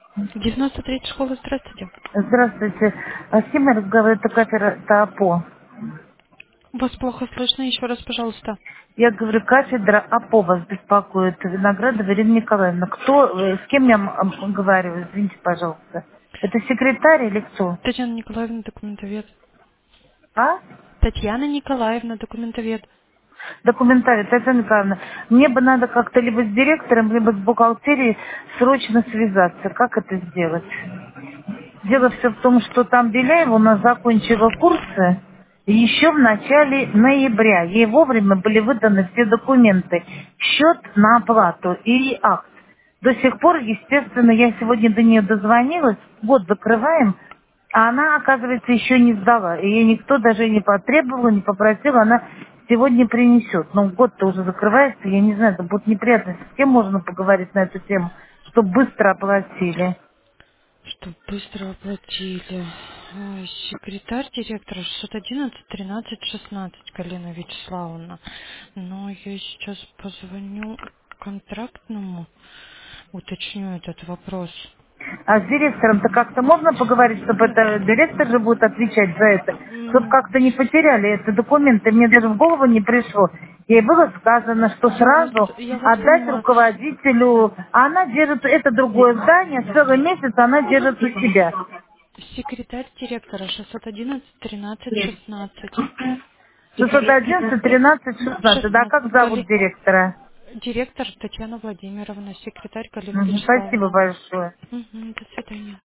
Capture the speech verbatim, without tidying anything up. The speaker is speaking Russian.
девяносто третья школа, здравствуйте. Здравствуйте. А с кем я разговариваю? Это кафедра АПО. Вас плохо слышно, еще раз, пожалуйста. Я говорю, кафедра АПО вас беспокоит. Виноградова Ирина Николаевна. Кто, э, с кем я м- м- говорю? Извините, пожалуйста. Это секретарь или кто? Татьяна Николаевна, документовед. А? Татьяна Николаевна, документовед. Документарий, Татьяна Николаевна. Мне бы надо как-то либо с директором, либо с бухгалтерией срочно связаться. Как это сделать? Дело все в том, что там Беляева у нас закончила курсы еще в начале ноября. Ей вовремя были выданы все документы, счет на оплату и акт. До сих пор, естественно, я сегодня до нее дозвонилась, год закрываем, а она, оказывается, еще не сдала. Ее никто даже не потребовал, не попросил, она сегодня принесет. Но год-то уже закрывается, я не знаю, это будет неприятно. С кем можно поговорить на эту тему, чтобы быстро оплатили? Что быстро оплатили. Ой, секретарь директора шестьсот одиннадцать тринадцать шестнадцать Галина Вячеславовна. Но я сейчас позвоню контрактному, уточню этот вопрос. А с директором-то как-то можно поговорить, чтобы это директор же будет отвечать за это, чтобы М, как-то не потеряли эти документы. Мне даже в голову не пришло. Ей было сказано, что Я вас, сразу я вас отдать понимаю. руководителю, а она держит это другое здание, целый месяц она держит у себя. Секретарь директора шестьсот одиннадцать тринадцать шестнадцать. шестьсот одиннадцать тринадцать шестнадцать. Да, как шестнадцать. зовут Гали... директора? Директор Татьяна Владимировна, секретарь Галина Мгм, спасибо Вячеславовна. большое. Мгм, до свидания.